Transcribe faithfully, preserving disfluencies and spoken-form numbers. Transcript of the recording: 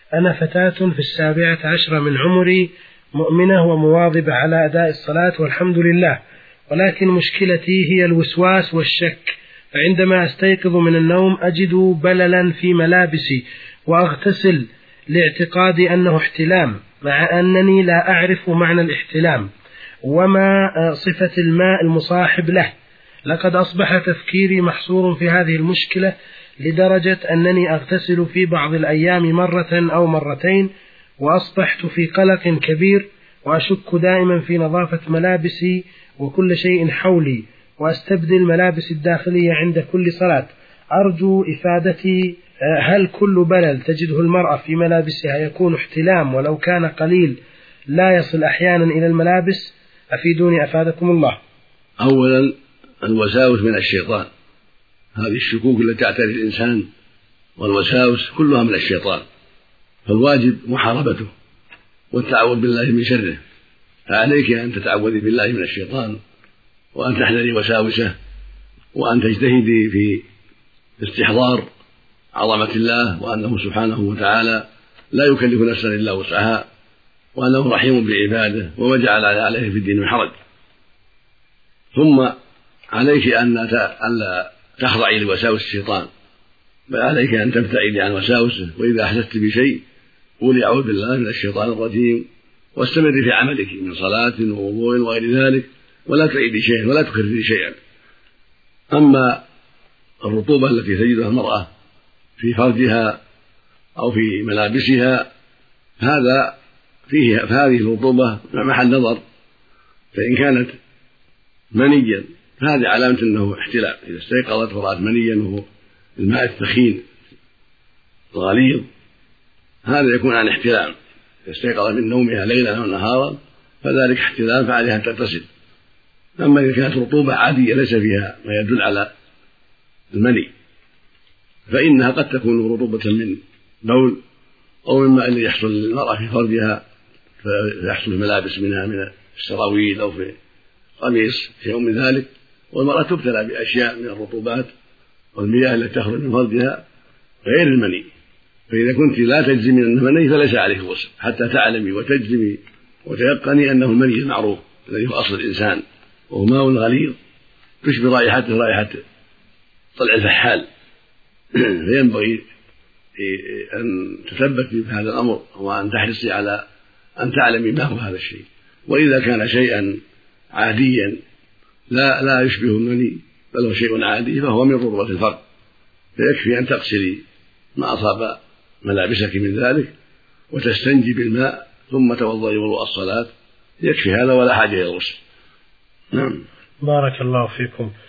أنا فتاة في السابعة عشرة من عمري، مؤمنة ومواظبة على أداء الصلاة والحمد لله، ولكن مشكلتي هي الوسواس والشك، فعندما أستيقظ من النوم أجد بللا في ملابسي وأغتسل لاعتقادي أنه احتلام، مع أنني لا أعرف معنى الاحتلام وما صفة الماء المصاحب له. لقد أصبح تفكيري محصور في هذه المشكلة لدرجة أنني أغتسل في بعض الأيام مرة أو مرتين، وأصبحت في قلق كبير، وأشك دائما في نظافة ملابسي وكل شيء حولي، وأستبدل ملابس الداخلية عند كل صلاة. أرجو إفادتي، هل كل بلل تجده المرأة في ملابسها يكون احتلام ولو كان قليل لا يصل أحيانا إلى الملابس؟ أفيدوني أفادكم الله. أولا، الوساوس من الشيطان، هذه الشكوك التي تعتري الإنسان والوساوس كلها من الشيطان، فالواجب محاربته والتعوذ بالله من شره. فعليك أن تتعوذي بالله من الشيطان، وأن تحذري وساوسه، وأن تجتهدي في استحضار عظمة الله، وأنه سبحانه وتعالى لا يكلف نفسا إلا وسعها، وأنه رحيم بعباده وما جعل عليه في الدين من حرج. ثم عليك أن لا تخضعي لوساوس الشيطان، بل عليك أن تبتعدي عن وساوسه، وإذا أحسست بشيء قولي أعوذ بالله من الشيطان الرجيم، واستمري في عملك من صلاة ووضوء وغير ذلك، ولا تعيدي شيئا ولا تكرري شيئا. أما الرطوبة التي تجدها المرأة في فرجها أو في ملابسها، هذا فيه فهذه الرطوبة محل نظر، فإن كانت منيا فهذه علامة أنه احتلام. إذا استيقظت ورأت منيا وهو الماء الثخين الغليظ، هذا يكون عن احتلام. إذا استيقظ من نومها ليلا أو نهارا فذلك احتلام، فعليها أن تغتسل. أما إذا كانت رطوبة عادية ليس فيها ما يدل على المني، فإنها قد تكون رطوبة من بول أو مما الذي يحصل للمرأة في فرجها، فيحصل الملابس منها من السراويل أو في قميص شيء من ذلك، والمرأة تبتلى بأشياء من الرطوبات والمياه التي تخرج من فرجها غير المني. فإذا كنت لا تجزمي أنه مني فليس عليك غسل حتى تعلمي وتجزمي وتيقني أنه المني المعروف الذي هو أصل الإنسان، وهو ماء غليظ تشبه رائحته رائحة طلع الفحال. فينبغي أن تثبتي بهذا الأمر، وأن تحرصي على أن تعلمي ما هو هذا الشيء. وإذا كان شيئا عاديا لا لا يشبه المني بل هو شيء عادي فهو من رطوبة الفرج، فيكفي أن تغسلي ما أصاب ملابسك من ذلك وتستنجي بالماء ثم توضئي وضوء الصلاة، يكفي هذا ولا حاجة إلى الغسل. نعم. بارك الله فيكم.